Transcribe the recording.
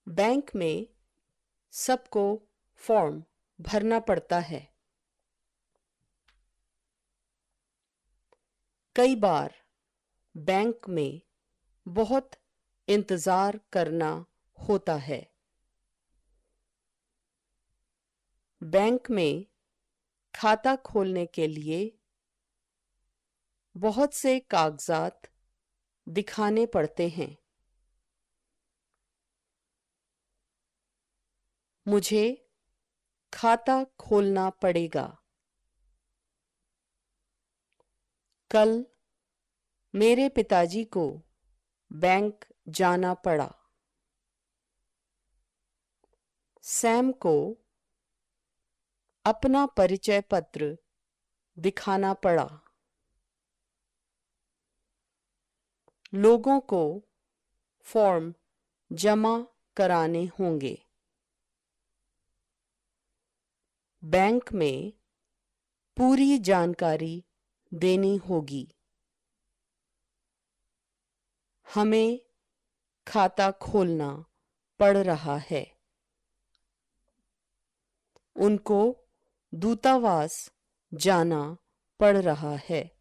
Bank में सबको form भरना पड़ता है। कई बार बैंक में बहुत इंतज़ार करना होता है। बैंक में खाता खोलने के लिए बहुत से कागजात दिखाने पड़ते हैं। मुझे खाता खोलना पड़ेगा। कल मेरे पिताजी को बैंक जाना पड़ा। सैम को अपना परिचय पत्र दिखाना पड़ा। लोगों को फॉर्म जमा कराने होंगे। बैंक में पूरी जानकारी देनी होगी। हमें खाता खोलना पड़ रहा है। उनको दूतावास जाना पड़ रहा है।